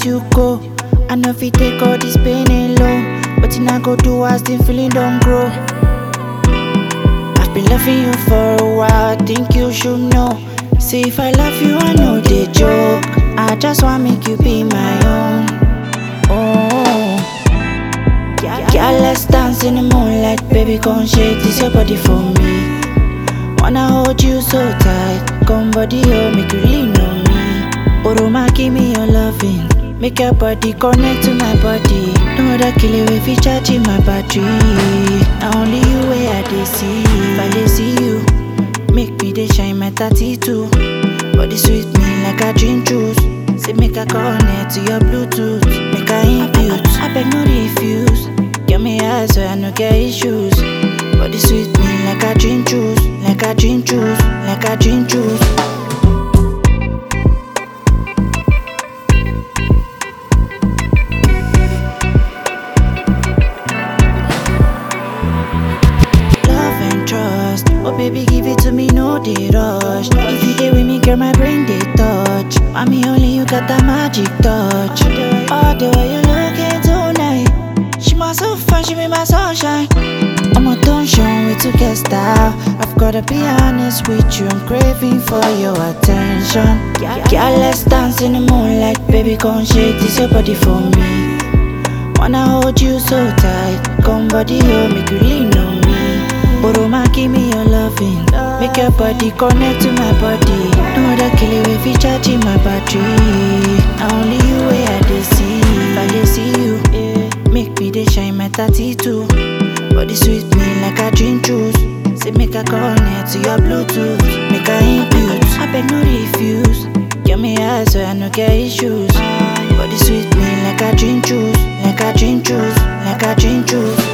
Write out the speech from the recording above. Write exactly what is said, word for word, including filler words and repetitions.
let you go. I know if you take all this pain alone, but you not go do as the feeling don't grow. I've been loving you for a while, I think you should know. See if I love you, I know they joke. I just wanna make you be my own. Oh, yeah, let's dance in the moonlight, baby, come shake this your body for me. Wanna hold you so tight, come body, oh, make you lean on me. Oroma, give me your loving, make your body connect to my body. No other killer if you charging my battery. Now only you where I dey see. If I dey see you, make me dey shine my thirty-two. Body sweet me like I drink juice. Say make I connect to your Bluetooth, make I impute. I beg no refuse. Get me high so I no get issues. Body sweet me like I drink juice, like I drink juice, like I drink juice. Oh baby, give it to me, no dey rush. If you dey with me, girl, my brain dey touch. Mommy, only you got that magic touch. All the way you looking tonight, she my so fine, she be my sunshine. I'm a tension, we to get style. I've gotta be honest with you, I'm craving for your attention. Girl, let's dance in the moonlight, baby, come shake this your body for me. Wanna hold you so tight, come body, oh, make you lean on me. Oroma, give me your loving, make your body connect to my body. No other killer if you charging my battery. Now only you where I dey see. If I dey see you, make me dey shine my thirty-two. Body sweet me like I drink juice. Say make I connect to your Bluetooth, make I impute. I beg no refuse. Get me high so I no get issues. Body sweet me like I drink juice, like I drink juice, like I drink juice.